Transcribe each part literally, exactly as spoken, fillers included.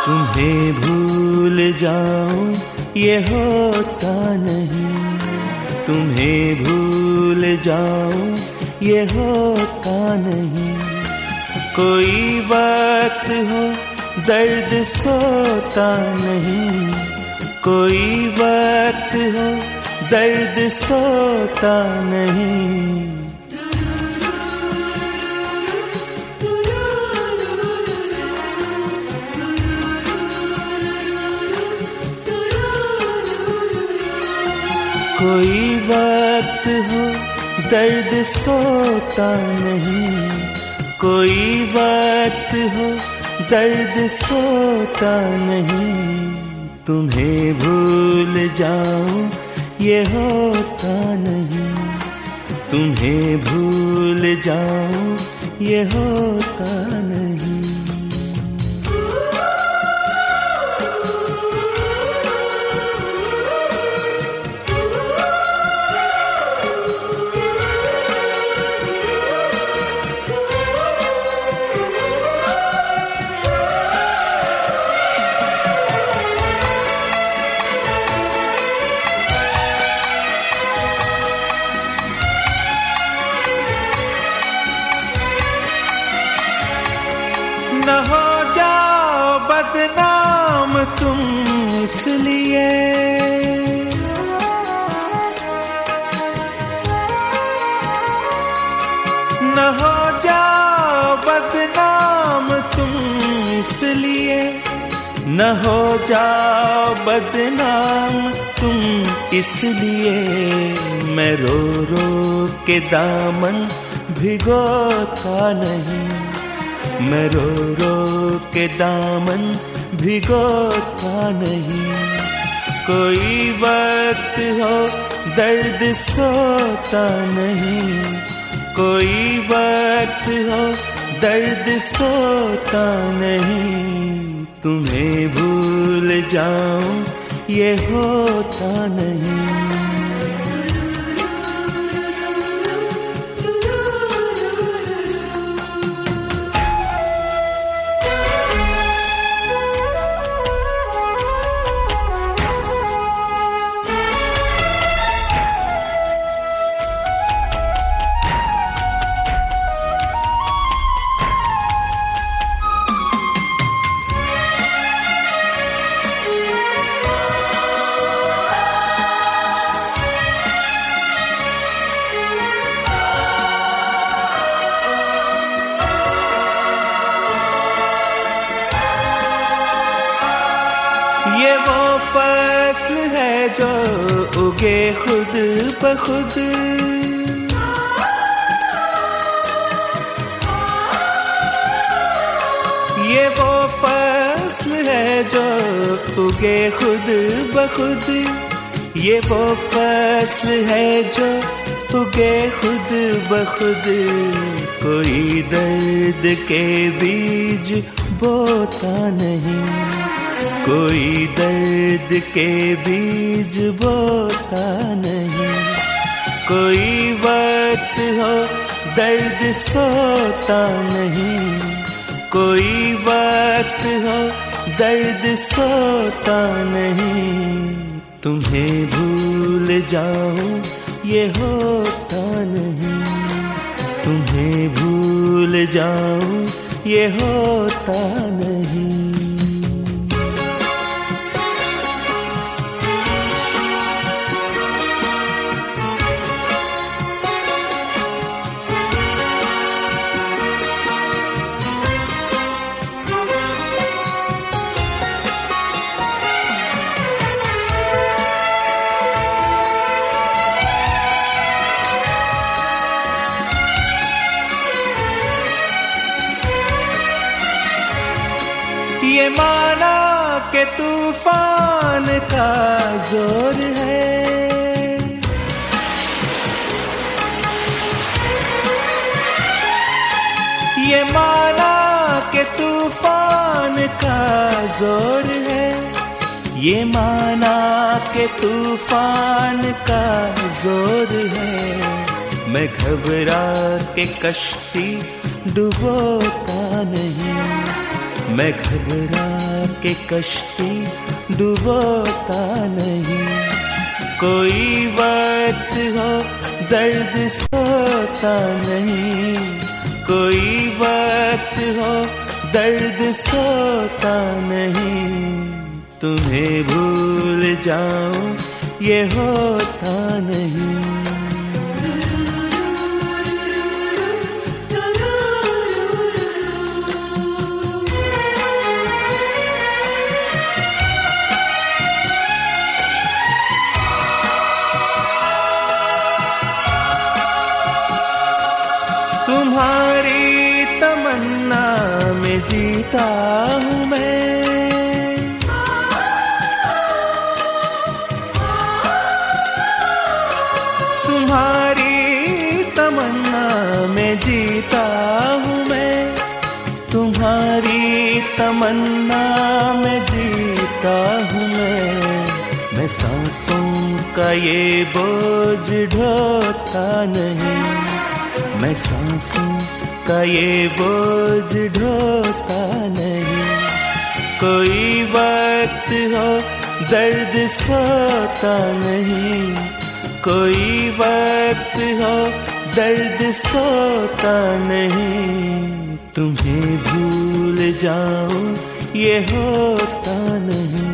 तुम्हें भूल जाऊं ये होता नहीं, तुम्हें भूल जाऊं ये होता नहीं। कोई वक्त हो दर्द सोता नहीं, कोई वक्त हो दर्द सोता नहीं। कोई वक्त हो दर्द सोता नहीं, कोई वक्त हो दर्द सोता नहीं। तुम्हें भूल जाऊं ये होता नहीं, तुम्हें भूल जाऊं ये होता नहीं। न हो जाओ बदनाम तुम इसलिए, न हो जाओ बदनाम तुम इसलिए, न हो जाओ बदनाम तुम इसलिए। मैं रो रो के दामन भिगोता नहीं, मैं रो रो के दामन भिगोता नहीं। कोई वक्त हो दर्द सोता नहीं, कोई वक्त हो दर्द सोता नहीं। तुम्हें भूल जाऊं ये होता नहीं। ये वो फसल है जो उगे खुद ब खुद, ये वो फसल है जो उगे खुद ब खुद, ये वो फसल है जो उगे खुद ब खुद। कोई दर्द के बीज बोता नहीं, कोई दर्द के बीज बोता नहीं। कोई वक्त हो दर्द सोता नहीं, कोई वक्त हो दर्द सोता नहीं। तुम्हें भूल जाऊं ये होता नहीं, तुम्हें भूल जाऊं ये होता नहीं। ये माना के तूफान का जोर है, ये माना के तूफान का जोर है, ये माना के तूफान का जोर है। मैं घबरा के कश्ती डुबोता नहीं, मैं घबरा के कश्ती डुबोता नहीं। कोई वक्त हो दर्द सोता नहीं, कोई वक्त हो दर्द सोता नहीं। तुम्हें भूल जाऊं ये होता नहीं। तुम्हारी तमन्ना में जीता हूँ मैं, तुम्हारी तमन्ना में जीता हूँ मैं, तुम्हारी तमन्ना में जीता हूँ मैं। मैं सांसों का ये बोझ ढोता नहीं, मैं सांसों का ये बोझ ढोता नहीं। कोई वक्त हो दर्द सोता नहीं, कोई वक्त हो दर्द सोता नहीं। तुम्हें भूल जाऊं ये होता नहीं।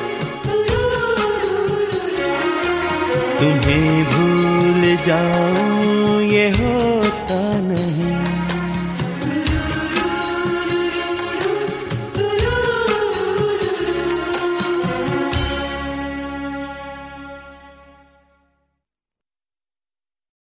तुम्हें भूल जाऊं